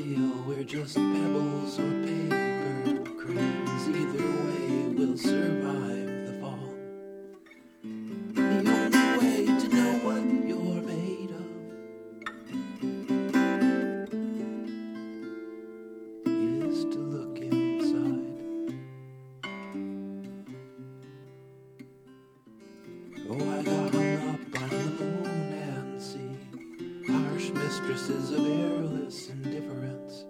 feel we're just pebbles or paper cranes. Either way, we'll survive the fall. The only way to know what you're made of is to look inside. Oh, I got hung up on the moon and sea, harsh mistresses of airless indifference.